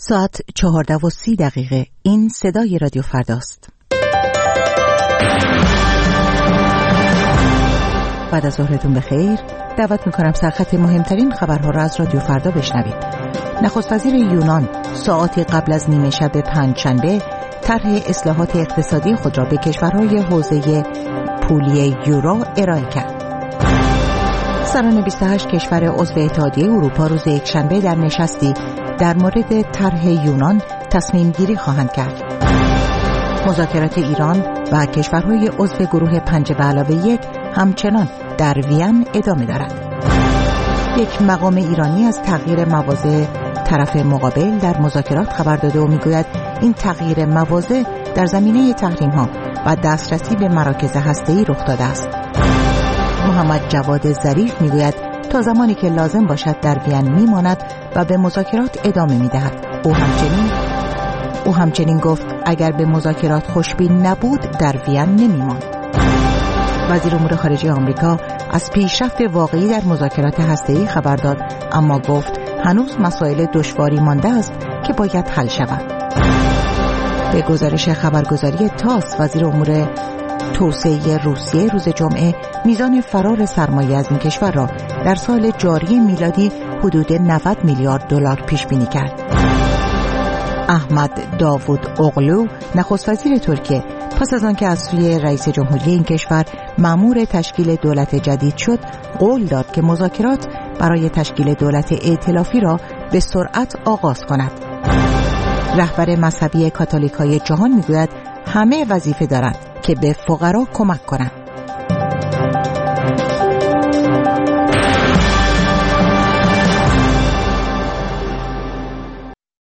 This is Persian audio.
ساعت 14:30. این صدای رادیو فرداست. بعد از ظهرتون بخیر. دعوت میکنم سرخط مهمترین خبرها را از رادیو فردا بشنوید. نخست وزیر یونان ساعاتی قبل از نیمه شب پنجشنبه طرح اصلاحات اقتصادی خود را به کشورهای حوزه پولی یورو ارائه کرد. سران 28 کشور عضو اتحادیه اروپا روز یکشنبه در نشستی در مورد طرح یونان تصمیم گیری خواهند کرد. مذاکرات ایران و کشورهای عضو گروه 5+1 همچنان در وین ادامه دارد. یک مقام ایرانی از تغییر مواضع طرف مقابل در مذاکرات خبر داده و میگوید این تغییر مواضع در زمینه تحریم‌ها و دسترسی به مراکز هسته‌ای رخ داده است. محمد جواد ظریف میگوید تا زمانی که لازم باشد در وین میماند و به مذاکرات ادامه میدهد. او همچنین گفت اگر به مذاکرات خوشبین نبود در وین نمیماند. وزیر امور خارجه آمریکا از پیشرفت واقعی در مذاکرات هسته‌ای خبر داد، اما گفت هنوز مسائل دشواری مانده است که باید حل شود. به گزارش خبرگزاری تاس، وزیر امور توسعه روسیه روز جمعه میزان فرار سرمایه از این کشور را در سال جاری میلادی حدود 90 میلیارد دلار پیش بینی کرد. احمد داوود اوغلو نخست وزیر ترکیه پس از آنکه از سوی رئیس جمهوری این کشور مأمور تشکیل دولت جدید شد، قول داد که مذاکرات برای تشکیل دولت ائتلافی را به سرعت آغاز کند. رهبر مذهبی کاتولیکای جهان میگوید همه وظیفه دارند که به فقرا کمک کنند.